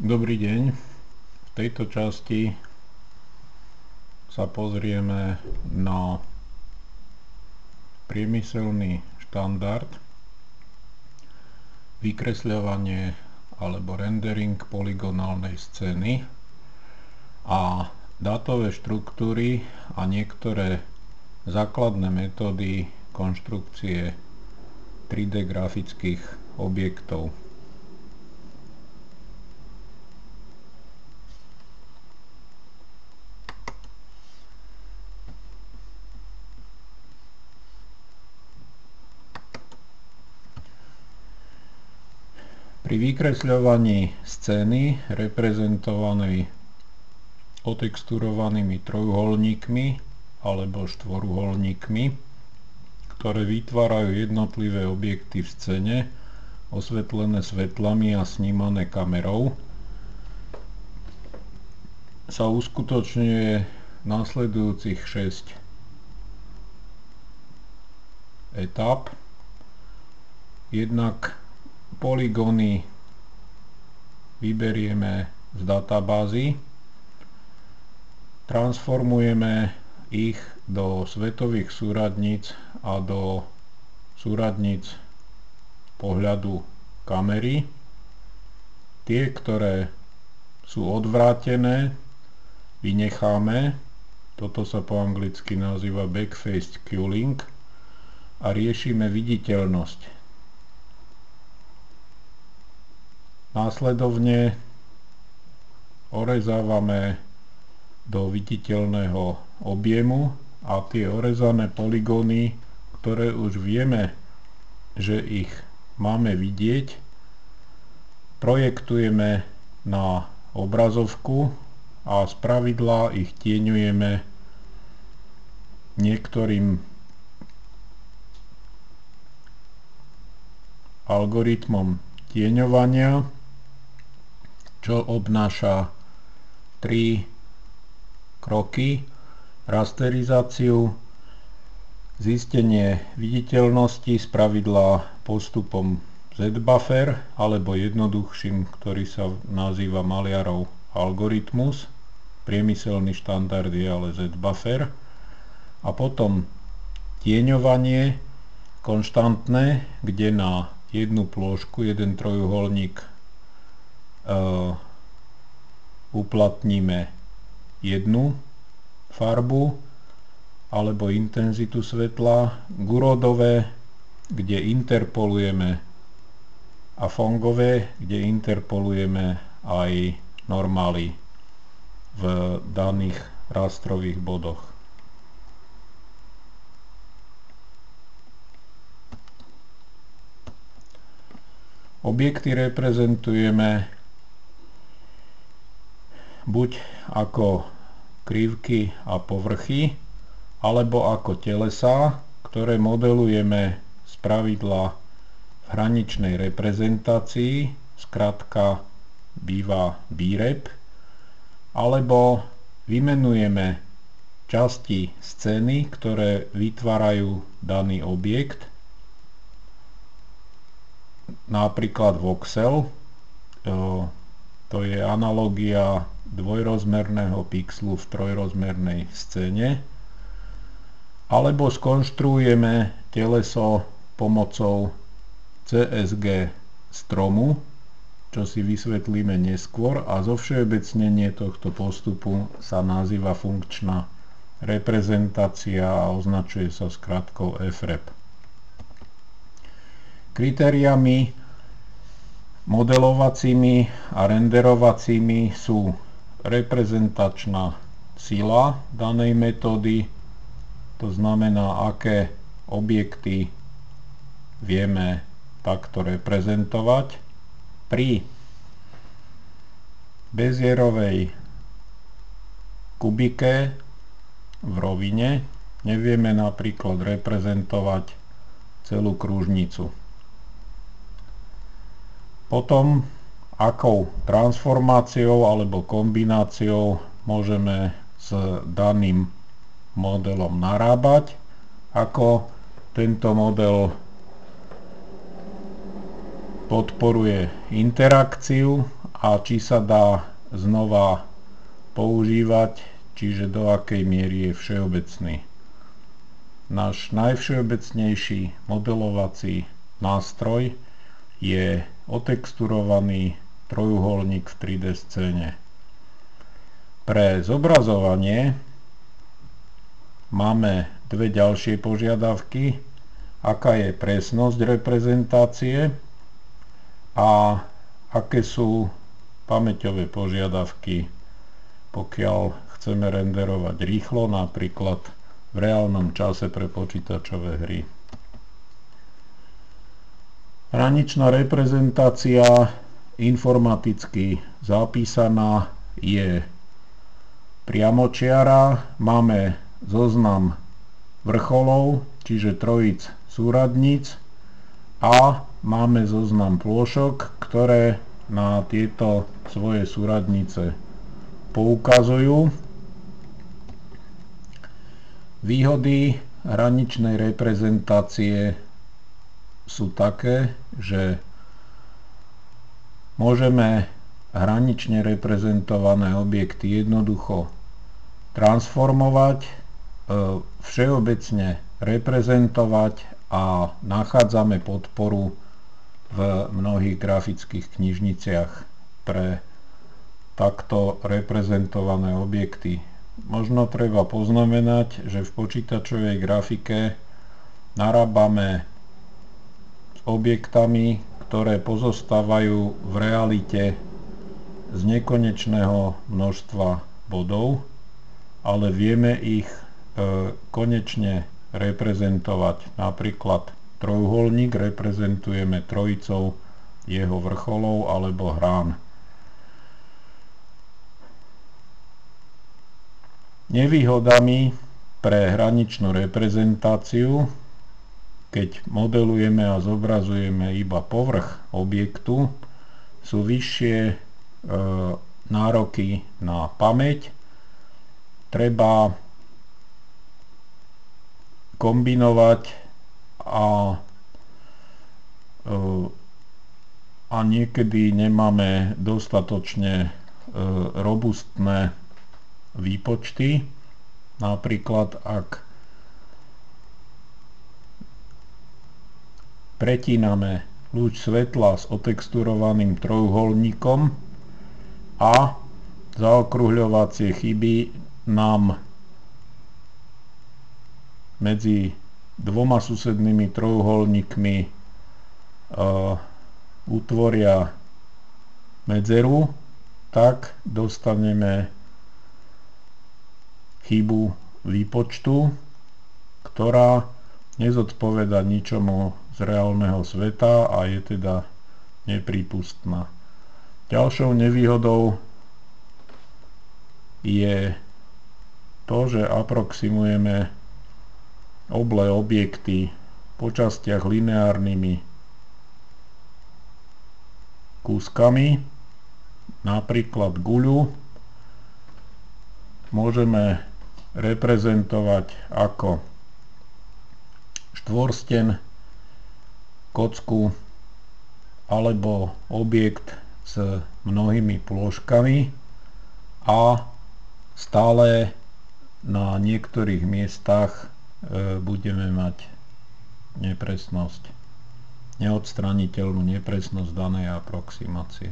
Dobrý deň. V tejto časti sa pozrieme na priemyselný štandard, vykresľovanie alebo rendering polygonálnej scény a dátové štruktúry a niektoré základné metódy konštrukcie 3D grafických objektov. Pri vykresľovaní scény reprezentovanej otexturovanými trojuholníkmi alebo štvoruholníkmi, ktoré vytvárajú jednotlivé objekty v scéne, osvetlené svetlami a snímané kamerou, sa uskutočňuje nasledujúcich 6 etáp. Jednak polygóny vyberieme z databázy, transformujeme ich do svetových súradníc a do súradníc pohľadu kamery. Tie, ktoré sú odvrátené, vynecháme. Toto sa po anglicky nazýva backface culling a riešime viditeľnosť. Následovne orezávame do viditeľného objemu a tie orezané polygóny, ktoré už vieme, že ich máme vidieť, projektujeme na obrazovku a spravidla ich tieňujeme niektorým algoritmom tieňovania, čo obnáša 3 kroky: rasterizáciu, zistenie viditeľnosti spravidla postupom Z-buffer alebo jednoduchším, ktorý sa nazýva maliarov algoritmus. Priemyselný štandard je ale Z-buffer. A potom tieňovanie konštantné, kde na jednu plôžku, jeden trojuholník uplatníme jednu farbu alebo intenzitu svetla, gurodové, kde interpolujeme, a fongové, kde interpolujeme aj normály v daných rastrových bodoch. Objekty reprezentujeme buď ako krivky a povrchy, alebo ako telesá, ktoré modelujeme spravidla v hraničnej reprezentácii, skrátka býva BREP, alebo vymenujeme časti scény, ktoré vytvárajú daný objekt, napríklad voxel, to je analogia dvojrozmerného pixelu v trojrozmernej scéne, alebo skonštruujeme teleso pomocou CSG stromu, čo si vysvetlíme neskôr, a zovšeobecnenie tohto postupu sa nazýva funkčná reprezentácia a označuje sa skratkou FREP. Kritériami modelovacími a renderovacími sú reprezentačná sila danej metódy, to znamená, aké objekty vieme takto reprezentovať. Pri bezierovej kubike v rovine nevieme napríklad reprezentovať celú kružnicu. Potom, akou transformáciou alebo kombináciou môžeme s daným modelom narábať, ako tento model podporuje interakciu a či sa dá znova používať, čiže do akej miery je všeobecný. Náš najvšeobecnejší modelovací nástroj je otexturovaný trojuholník v 3D scéne. Pre zobrazovanie máme dve ďalšie požiadavky, aká je presnosť reprezentácie a aké sú pamäťové požiadavky, pokiaľ chceme renderovať rýchlo, napríklad v reálnom čase pre počítačové hry. Hraničná reprezentácia informaticky zapísaná je priamočiara. Máme zoznam vrcholov, čiže trojíc súradníc, a máme zoznam plôšok, ktoré na tieto svoje súradnice poukazujú. Výhody hraničnej reprezentácie sú také, že môžeme hranične reprezentované objekty jednoducho transformovať, všeobecne reprezentovať a nachádzame podporu v mnohých grafických knižniciach pre takto reprezentované objekty. Možno treba poznamenať, že v počítačovej grafike narábame s objektami, ktoré pozostávajú v realite z nekonečného množstva bodov, ale vieme ich konečne reprezentovať. Napríklad trojuholník reprezentujeme trojicou jeho vrcholov alebo hrán. Nevýhodami pre hraničnú reprezentáciu, keď modelujeme a zobrazujeme iba povrch objektu, sú vyššie nároky na pamäť. Treba kombinovať a niekedy nemáme dostatočne robustné výpočty. Napríklad, ak pretíname lúč svetla s otexturovaným trojuholníkom a zaokruhľovacie chyby nám medzi dvoma susednými trojuholníkmi utvoria medzeru, tak dostaneme chybu výpočtu, ktorá nezodpoveda ničomu z reálneho sveta a je teda neprípustná. Ďalšou nevýhodou je to, že aproximujeme oblé objekty po častiach lineárnymi kúskami, napríklad guľu môžeme reprezentovať ako štvorsten, kocku alebo objekt s mnohými plôžkami a stále na niektorých miestach budeme mať nepresnosť, neodstraniteľnú nepresnosť danej aproximácie.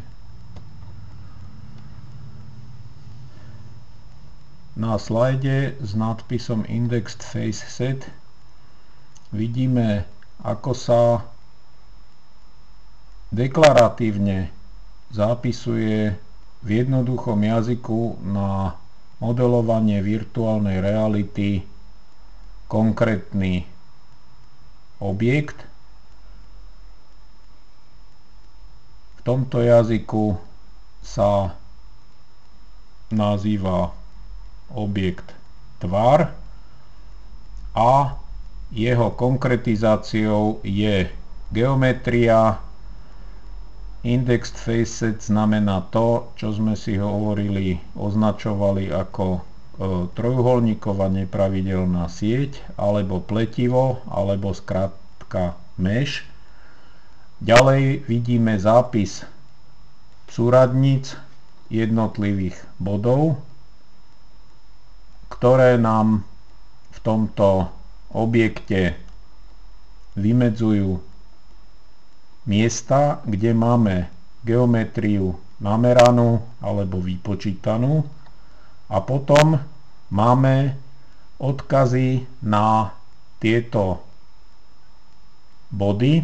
Na slajde s nadpisom Indexed Face Set vidíme, ako sa deklaratívne zapisuje v jednoduchom jazyku na modelovanie virtuálnej reality konkrétny objekt. V tomto jazyku sa nazýva objekt tvar a jeho konkretizáciou je geometria. Indexed Face Set znamená to, čo sme si označovali ako trojuholníková nepravidelná sieť, alebo pletivo, alebo skrátka mesh. Ďalej vidíme zápis súradníc jednotlivých bodov, ktoré nám v tomto objekte vymedzujú miesta, kde máme geometriu nameranú alebo vypočítanú, a potom máme odkazy na tieto body,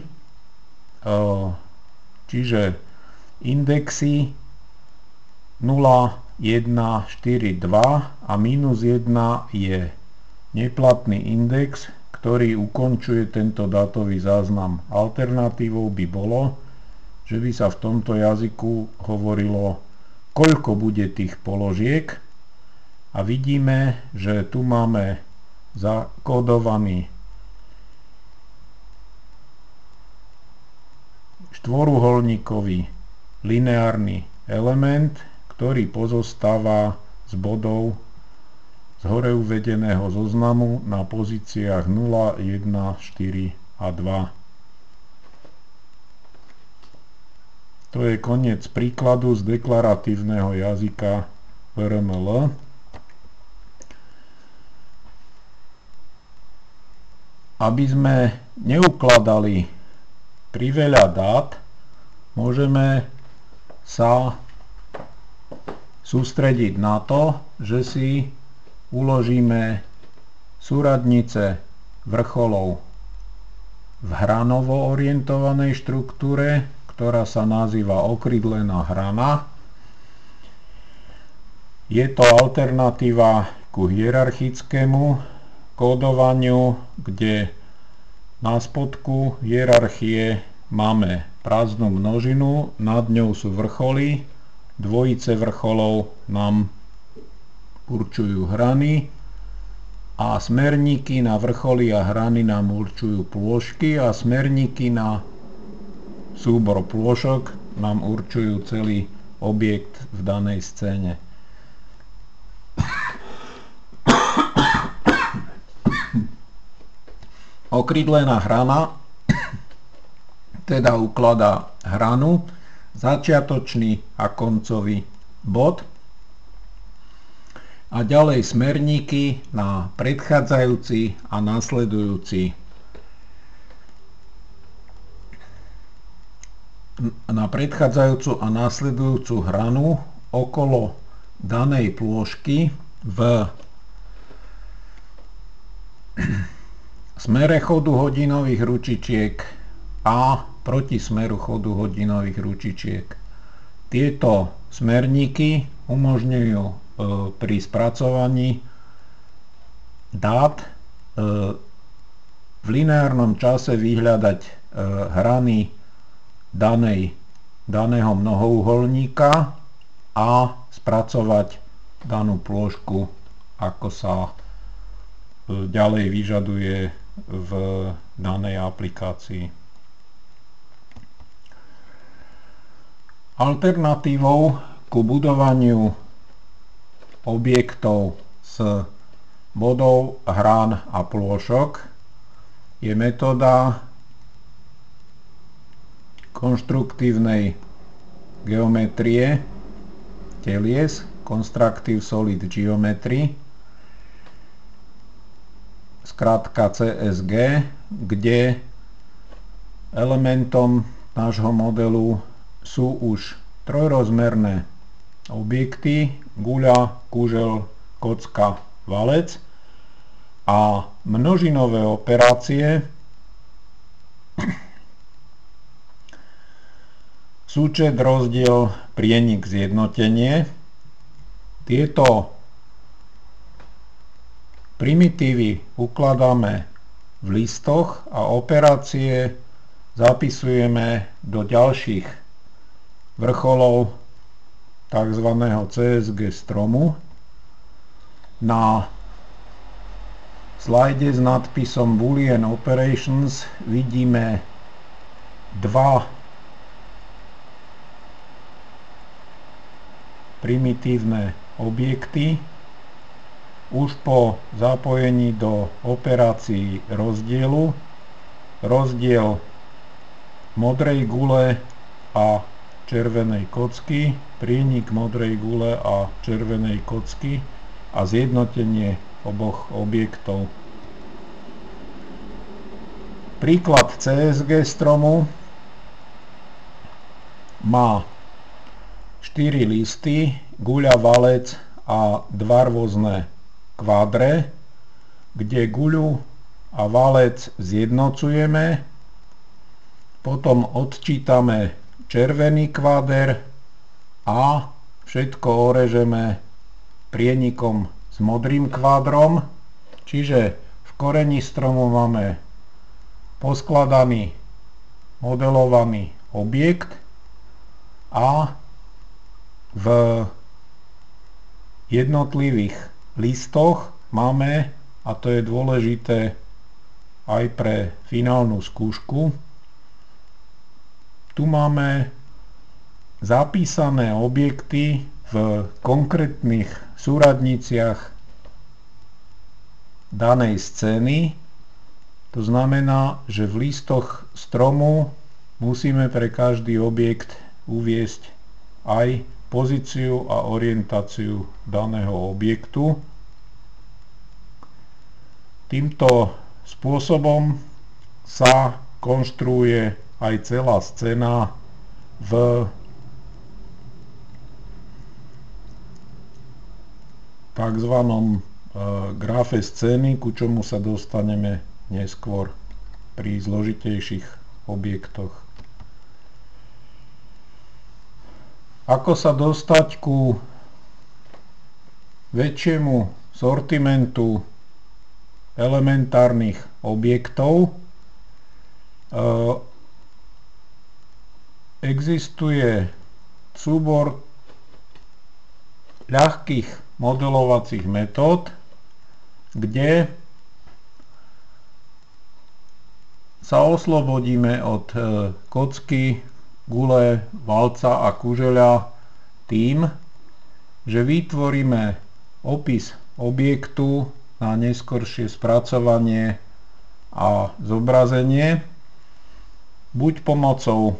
čiže indexy 0, 1, 4, 2 a minus 1 je neplatný index, ktorý ukončuje tento dátový záznam. Alternatívou by bolo, že by sa v tomto jazyku hovorilo, koľko bude tých položiek, a vidíme, že tu máme zakódovaný štvoruholníkový lineárny element, ktorý pozostáva z bodov z hore uvedeného zoznamu na pozíciách 0, 1, 4 a 2. To je koniec príkladu z deklaratívneho jazyka VRML. Aby sme neukladali priveľa dát, môžeme sa sústrediť na to, že si uložíme súradnice vrcholov v hranovo orientovanej štruktúre, ktorá sa nazýva okrydlená hrana. Je to alternatíva ku hierarchickému kódovaniu, kde na spodku hierarchie máme prázdnu množinu, nad ňou sú vrcholy, dvojice vrcholov nám určujú hrany a smerníky na vrcholy a hrany nám určujú plôžky a smerníky na súbor plôžok nám určujú celý objekt v danej scéne. Okrydlená hrana teda ukladá hranu, začiatočný a koncový bod a ďalej smerníky na predchádzajúci a nasledujúci hranu okolo danej plôžky v smere chodu hodinových ručičiek a proti smeru chodu hodinových ručičiek. Tieto smerníky umožňujú pri spracovaní dát v lineárnom čase vyhľadať hrany daného mnohouholníka a spracovať danú plôžku, ako sa ďalej vyžaduje v danej aplikácii. Alternatívou ku budovaniu objektov z bodov, hrán a plôžok je metóda konštruktívnej geometrie telies, Constructive Solid Geometry, skrátka CSG, kde elementom nášho modelu sú už trojrozmerné objekty, guľa, kužel, kocka, valec a množinové operácie, súčet, rozdiel, prienik, zjednotenie. Tieto primitívy ukladáme v listoch a operácie zapisujeme do ďalších vrcholov tzv. CSG stromu. Na slajde s nadpisom Boolean Operations vidíme dva primitívne objekty. Už po zapojení do operácií rozdiel modrej gule a červenej kocky, prienik modrej gule a červenej kocky a zjednotenie oboch objektov. Príklad CSG stromu má 4 listy, guľa, valec a 2 rôzne kvádre, kde guľu a valec zjednocujeme, potom odčítame červený kváder a všetko orežeme prienikom s modrým kvádrom, čiže v koreni stromu máme poskladaný modelovaný objekt a v jednotlivých listoch máme, a to je dôležité aj pre finálnu skúšku, tu máme zapísané objekty v konkrétnych súradniciach danej scény. To znamená, že v listoch stromu musíme pre každý objekt uviesť aj pozíciu a orientáciu daného objektu. Týmto spôsobom sa konštruuje aj celá scéna v takzvanom grafe scény, ku čomu sa dostaneme neskôr pri zložitejších objektoch. Ako sa dostať ku väčšiemu sortimentu elementárnych objektov? Existuje súbor ľahkých modelovacích metód, kde sa oslobodíme od kocky, gule, valca a kužeľa tým, že vytvoríme opis objektu na neskoršie spracovanie a zobrazenie, buď pomocou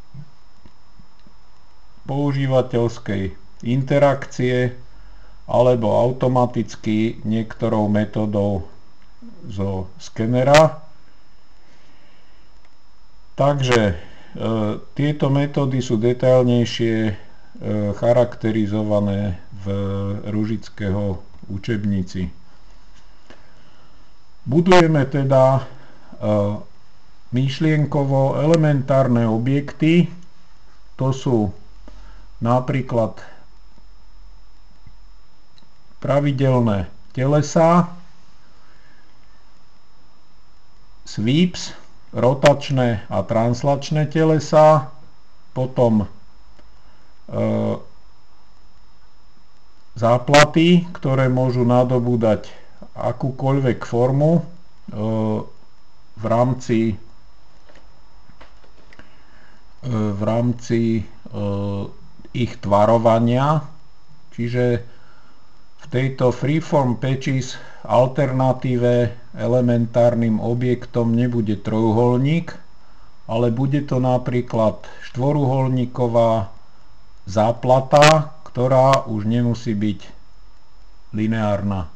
používateľskej interakcie alebo automaticky niektorou metodou zo skenera. Takže tieto metódy sú detailnejšie charakterizované v Ružického učebnici. Budujeme teda myšlienkovo elementárne objekty. To sú napríklad pravidelné telesá, sweeps, rotačné a translačné telesá, potom záplaty, ktoré môžu nadobúdať akúkoľvek formu v rámci ich tvarovania. Čiže v tejto freeform patches alternatíve elementárnym objektom nebude trojuholník, ale bude to napríklad štvoruholníková záplata, ktorá už nemusí byť lineárna.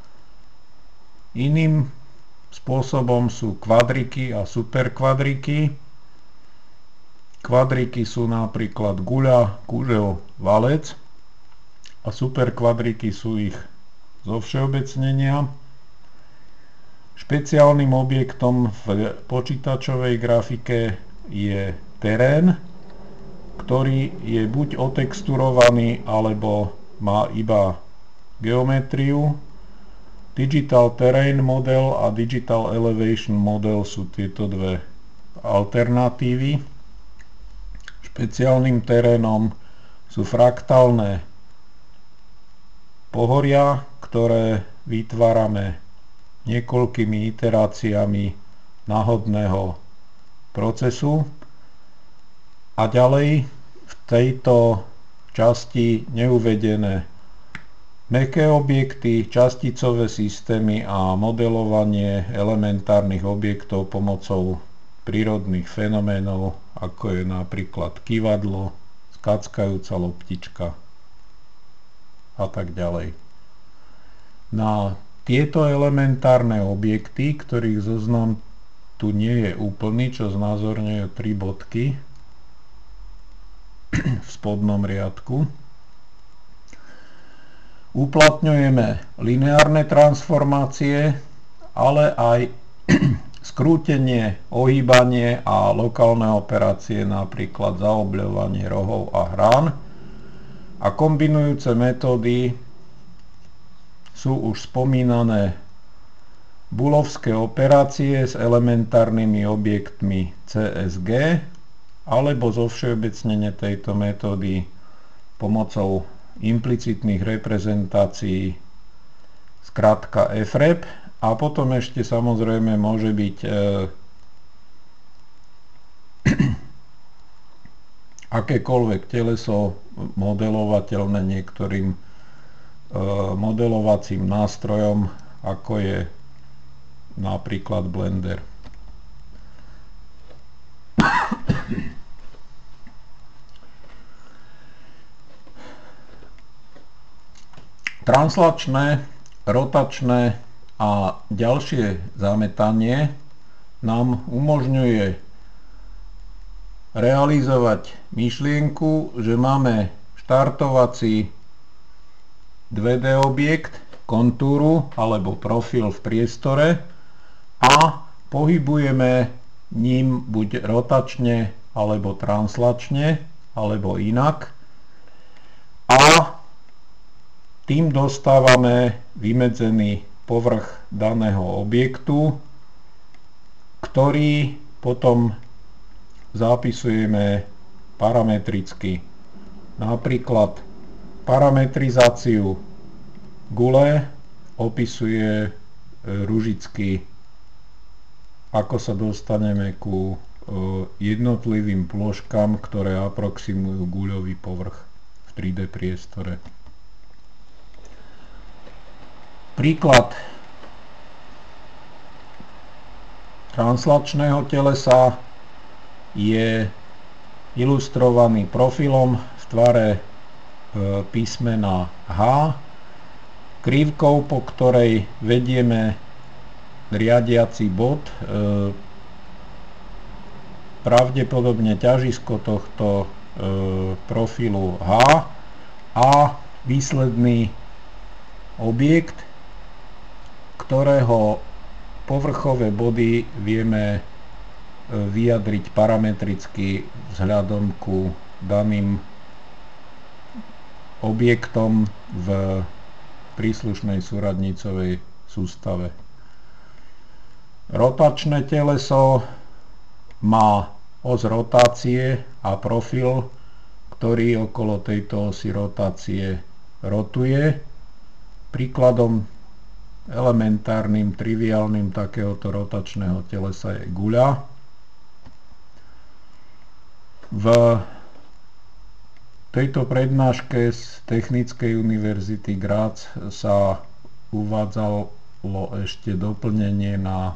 Iným spôsobom sú kvadriky a superkvadriky. Kvadriky sú napríklad guľa, kužeľ, valec a superkvadriky sú ich zovšeobecnenia. Špeciálnym objektom v počítačovej grafike je terén, ktorý je buď otexturovaný, alebo má iba geometriu. Digital Terrain Model a Digital Elevation Model sú tieto dve alternatívy. Špeciálnym terénom sú fraktálne pohoria, ktoré vytvárame niekoľkými iteráciami náhodného procesu. A ďalej v tejto časti neuvedené mäkké objekty, časticové systémy a modelovanie elementárnych objektov pomocou prírodných fenoménov, ako je napríklad kyvadlo, kackajúca loptička a tak ďalej. Na tieto elementárne objekty, ktorých zoznam tu nie je úplný, čo znázorňujú 3 bodky v spodnom riadku, uplatňujeme lineárne transformácie, ale aj skrútenie, ohýbanie a lokálne operácie, napríklad zaobľovanie rohov a hrán. A kombinujúce metódy sú už spomínané booleovské operácie s elementárnymi objektmi CSG, alebo zovšeobecnenie tejto metódy pomocou implicitných reprezentácií, skrátka FREP, a potom ešte samozrejme môže byť akékoľvek teleso modelovateľné niektorým modelovacím nástrojom, ako je napríklad Blender. Translačné, rotačné a ďalšie zametanie nám umožňuje realizovať myšlienku, že máme štartovací 2D objekt, kontúru alebo profil v priestore a pohybujeme ním buď rotačne alebo translačne alebo inak, a tým dostávame vymedzený povrch daného objektu, ktorý potom zapisujeme parametricky. Napríklad parametrizáciu gule opisuje Ružický, ako sa dostaneme ku jednotlivým plôžkam, ktoré aproximujú guľový povrch v 3D priestore. Príklad translačného telesa je ilustrovaný profilom v tvare písmena H, krivkou, po ktorej vedieme riadiaci bod, pravdepodobne ťažisko tohto profilu H, a výsledný objekt, ktorého povrchové body vieme vyjadriť parametricky vzhľadom ku daným objektom v príslušnej súradnicovej sústave. Rotačné teleso má os rotácie a profil, ktorý okolo tejto osy rotácie rotuje. Príkladom elementárnym, triviálnym takéhoto rotačného telesa je guľa. V tejto prednáške z Technickej univerzity Graz sa uvádzalo ešte doplnenie na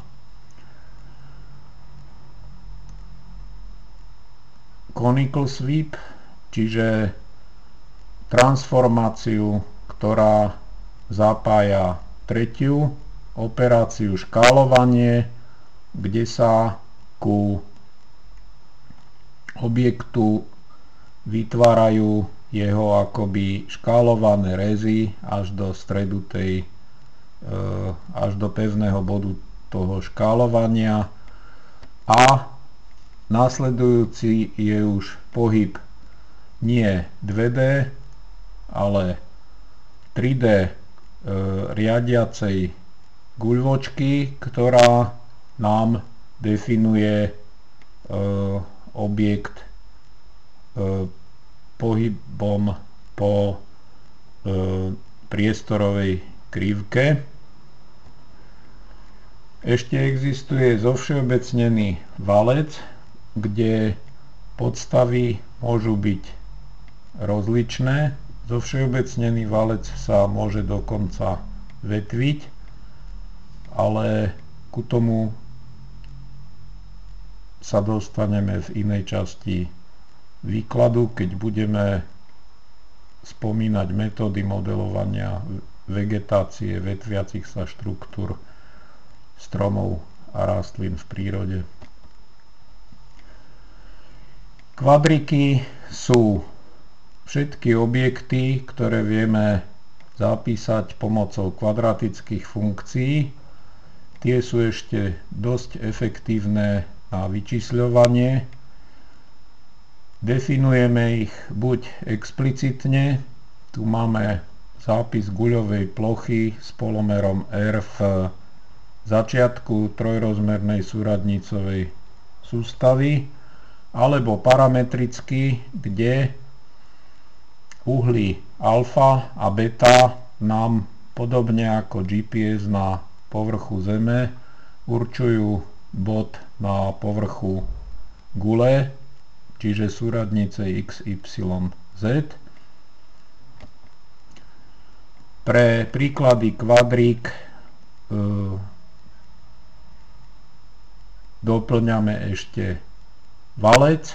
conical sweep, čiže transformáciu, ktorá zapája tretiu operáciu škálovanie, kde sa ku objektu vytvárajú jeho akoby škálované rézy až do stredu až do pevného bodu toho škálovania, a následujúci je už pohyb nie 2D, ale 3D riadiacej guľvočky, ktorá nám definuje objekt pohybom po priestorovej krivke. Ešte existuje zovšeobecnený valec, kde podstavy môžu byť rozličné. Zovšeobecnený valec sa môže dokonca vetviť, ale ku tomu sa dostaneme v inej časti výkladu, keď budeme spomínať metódy modelovania vegetácie vetviacich sa štruktúr stromov a rastlín v prírode. Kvadriky sú všetky objekty, ktoré vieme zapísať pomocou kvadratických funkcií. Tie sú ešte dosť efektívne na vyčísľovanie. Definujeme ich buď explicitne, tu máme zápis guľovej plochy s polomerom R v začiatku trojrozmernej súradnicovej sústavy, alebo parametricky, kde uhly alfa a beta nám podobne ako GPS na povrchu Zeme určujú bod na povrchu gule, čiže súradnice x, y, z. Pre príklady kvadrík doplňame ešte valec,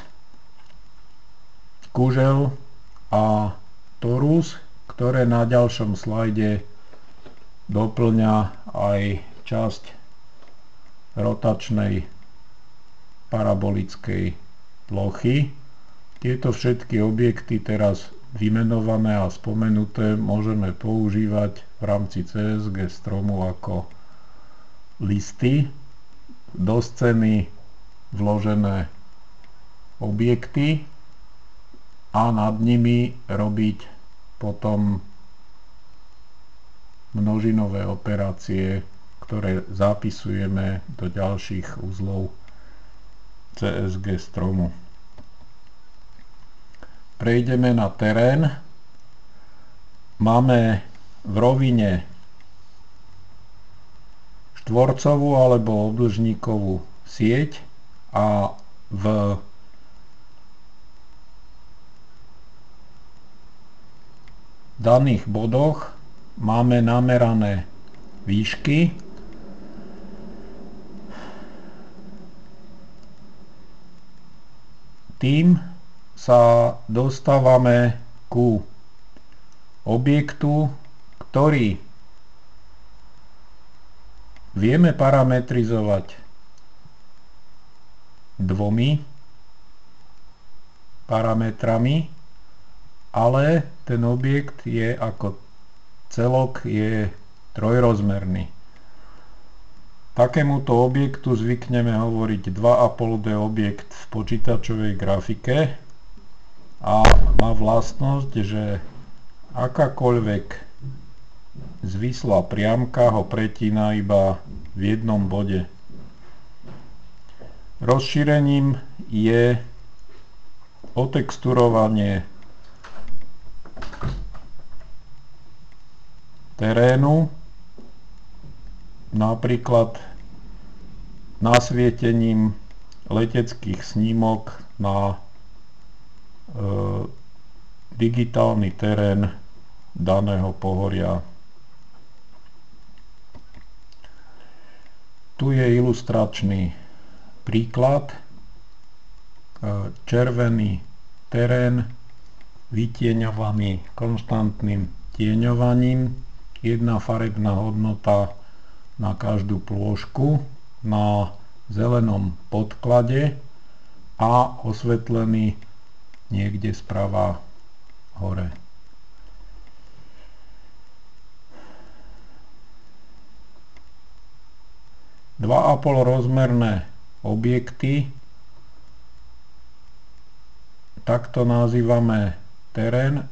kužel a torus, ktoré na ďalšom slajde doplňa aj časť rotačnej parabolickej plochy. Tieto všetky objekty teraz vymenované a spomenuté môžeme používať v rámci CSG stromu ako listy, do scény vložené objekty a nad nimi robiť potom množinové operácie, ktoré zapisujeme do ďalších uzlov CSG stromu. Prejdeme na terén. Máme v rovine štvorcovú alebo obdĺžníkovú sieť a v daných bodoch máme namerané výšky. Tým sa dostávame ku objektu, ktorý vieme parametrizovať dvomi parametrami, ale ten objekt je ako celok je trojrozmerný. Takémuto objektu zvykneme hovoriť 2,5D objekt v počítačovej grafike a má vlastnosť, že akákoľvek zvislá priamka ho pretína iba v jednom bode. Rozšírením je otexturovanie terénu, napríklad nasvietením leteckých snímok na digitálny terén daného pohoria. Tu je ilustračný príklad. Červený terén vytieňovaný konštantným tieňovaním, jedna farebná hodnota na každú plôžku na zelenom podklade a osvetlený niekde sprava hore. Dva a pol rozmerné objekty, takto nazývame terén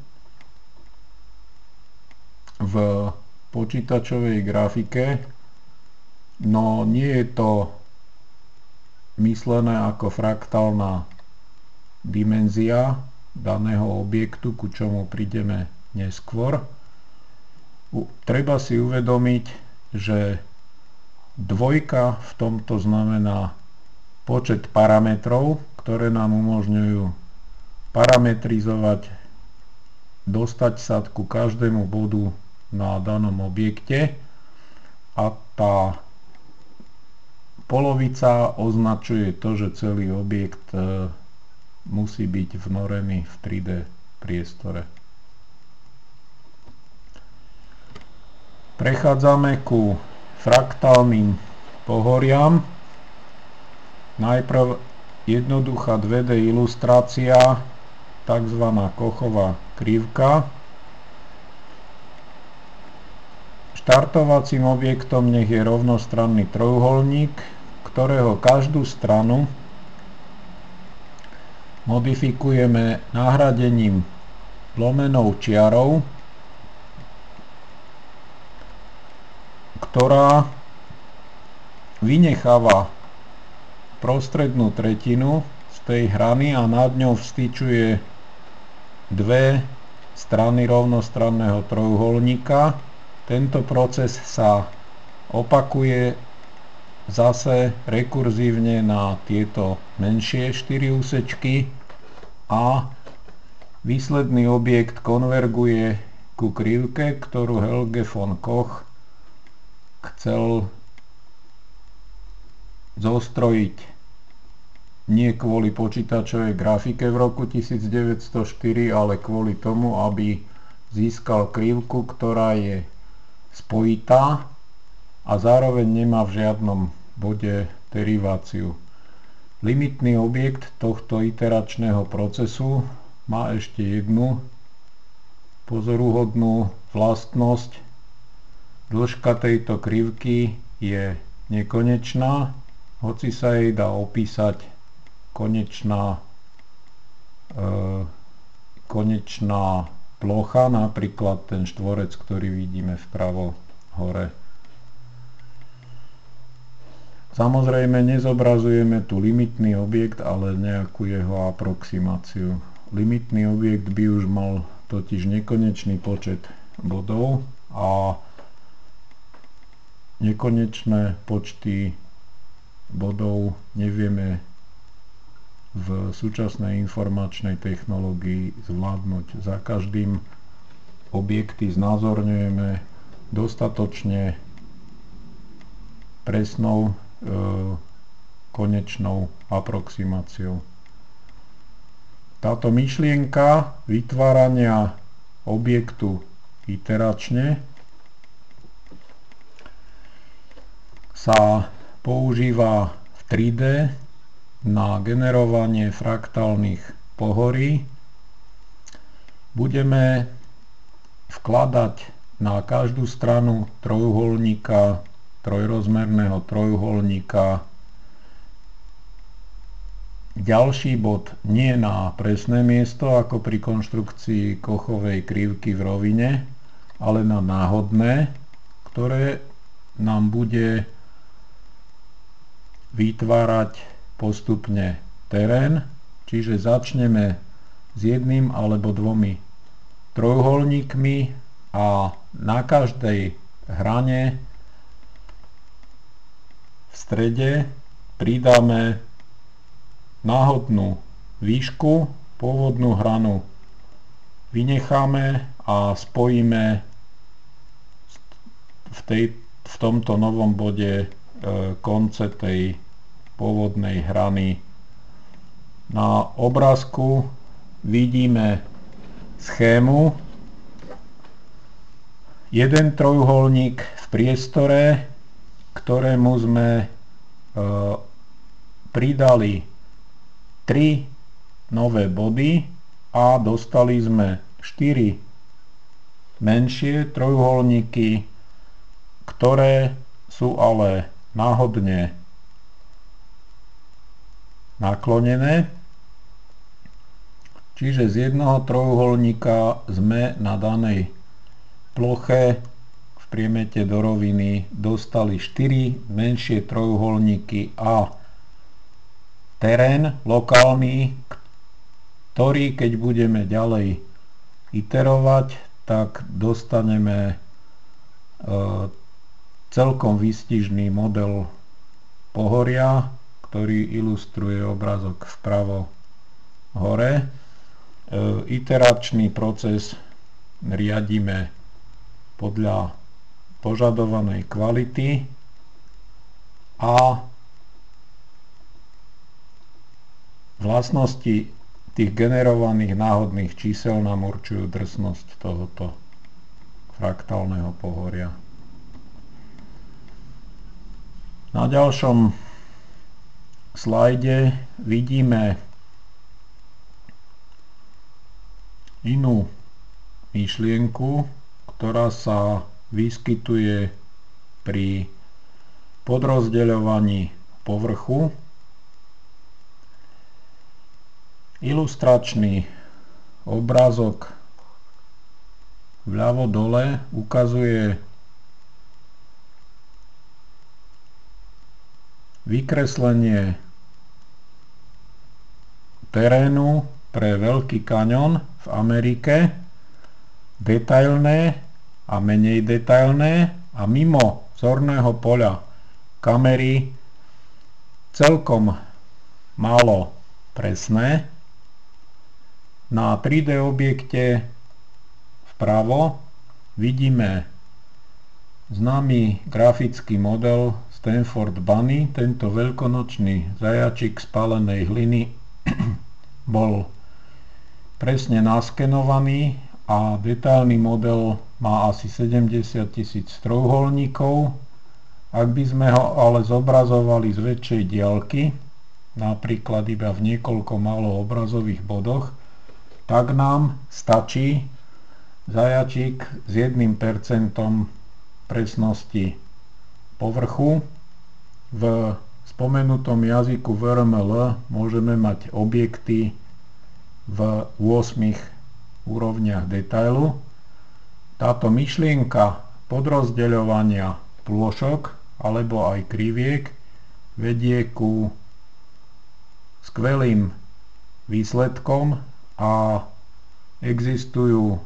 v počítačovej grafike, no nie je to myslené ako fraktálna dimenzia daného objektu, ku čomu prídeme neskôr. Treba si uvedomiť, že dvojka v tomto znamená počet parametrov, ktoré nám umožňujú parametrizovať, dostať sa ku každému bodu na danom objekte, a tá polovica označuje to, že celý objekt musí byť vnorený v 3D priestore. Prechádzame ku fraktálnym pohoriam. Najprv jednoduchá 2D ilustrácia, tzv. Kochová krivka. Štartovacím objektom nech je rovnostranný trojuholník, ktorého každú stranu modifikujeme nahradením lomenou čiarou, ktorá vynecháva prostrednú tretinu z tej hrany a nad ňou vstyčuje dve strany rovnostranného trojuholníka. Tento proces sa opakuje zase rekurzívne na tieto menšie 4 úsečky a výsledný objekt konverguje ku krivke, ktorú Helge von Koch chcel zostrojiť nie kvôli počítačovej grafike v roku 1904, ale kvôli tomu, aby získal krivku, ktorá je spojitá a zároveň nemá v žiadnom bode deriváciu. Limitný objekt tohto iteračného procesu má ešte jednu pozoruhodnú vlastnosť. Dĺžka tejto krivky je nekonečná, hoci sa jej dá opísať konečná plocha, napríklad ten štvorec, ktorý vidíme vpravo hore. Samozrejme nezobrazujeme tu limitný objekt, ale nejakú jeho aproximáciu. Limitný objekt by už mal totiž nekonečný počet bodov a nekonečné počty bodov nevieme v súčasnej informačnej technológii zvládnuť. Za každým objekty znázorňujeme dostatočne presnou konečnou aproximáciou. Táto myšlienka vytvárania objektu iteračne sa používa v 3D na generovanie fraktálnych pohorí. Budeme vkladať na každú stranu trojuholníka, trojrozmerného trojuholníka ďalší bod nie na presné miesto ako pri konštrukcii Kochovej krivky v rovine, ale na náhodné, ktoré nám bude vytvárať postupne terén, čiže začneme s jedným alebo dvomi trojuholníkmi a na každej hrane v strede pridáme náhodnú výšku, pôvodnú hranu vynecháme a spojíme v tomto novom bode konce tej pôvodnej hrany. Na obrázku vidíme schému. Jeden trojuholník v priestore, ktorému sme pridali 3 nové body a dostali sme 4 menšie trojuholníky, ktoré sú ale náhodne naklonené. Čiže z jednoho trojuholníka sme na danej ploche v priemete do roviny dostali 4 menšie trojuholníky a terén lokálny, ktorý keď budeme ďalej iterovať, tak dostaneme celkom výstižný model pohoria, ktorý ilustruje obrázok vpravo hore. Iteračný proces riadíme podľa požadovanej kvality a vlastnosti tých generovaných náhodných čísel nám určujú drsnosť tohoto fraktálneho pohoria. Na ďalšom slajde vidíme inú myšlienku, ktorá sa vyskytuje pri podrozdeľovaní povrchu. Ilustračný obrázok vľavo dole ukazuje vykreslenie terénu pre Veľký kaňon v Amerike, detailné a menej detailné, a mimo zorného poľa kamery celkom málo presné. Na 3D objekte vpravo vidíme známy grafický model Stanford Bunny. Tento veľkonočný zajačik z palenej hliny bol presne naskenovaný a detailný model má asi 70 000 trojuholníkov. Ak by sme ho ale zobrazovali z väčšej diaľky, napríklad iba v niekoľko málo obrazových bodoch, tak nám stačí zajačík s 1% presnosti povrchu. V spomenutom jazyku VRML môžeme mať objekty v 8 úrovniach detailu. Táto myšlienka podrozdeľovania plôšok alebo aj kriviek vedie ku skvelým výsledkom a existujú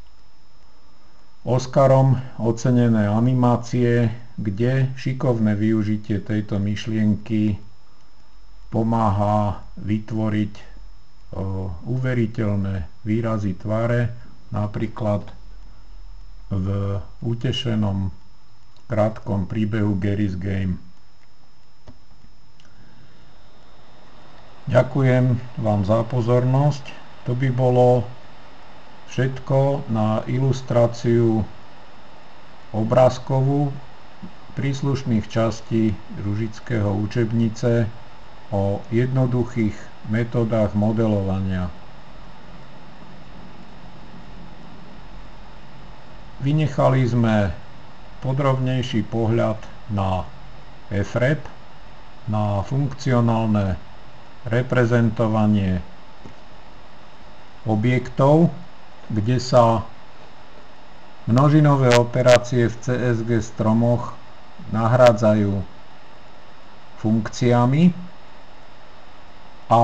Oscarom ocenené animácie, kde šikovné využitie tejto myšlienky pomáha vytvoriť uveriteľné výrazy tváre, napríklad v utešenom krátkom príbehu Gary's Game. Ďakujem vám za pozornosť. To by bolo všetko na ilustráciu obrázkovú príslušných častí Ružického učebnice o jednoduchých metodách modelovania. Vynechali sme podrobnejší pohľad na FREP, na funkcionálne reprezentovanie objektov, kde sa množinové operácie v CSG stromoch nahrádzajú funkciami a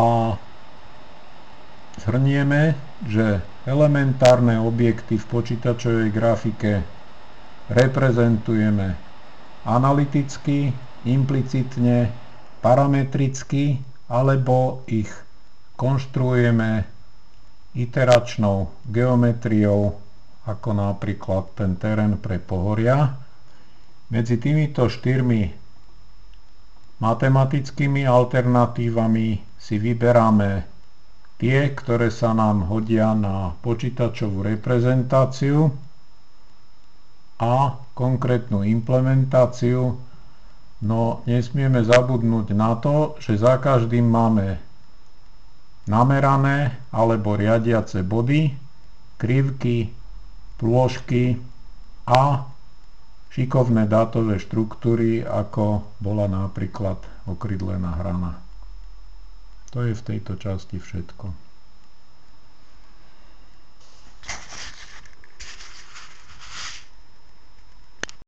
zhrnieme, že elementárne objekty v počítačovej grafike reprezentujeme analyticky, implicitne, parametricky, alebo ich konštruujeme iteračnou geometriou, ako napríklad ten terén pre pohoria. Medzi týmito 4 matematickými alternatívami si vyberáme tie, ktoré sa nám hodia na počítačovú reprezentáciu a konkrétnu implementáciu, no nesmieme zabudnúť na to, že za každým máme namerané alebo riadiace body, krivky, plôžky a šikovné dátové štruktúry, ako bola napríklad okrydlená hrana. To je v tejto časti všetko.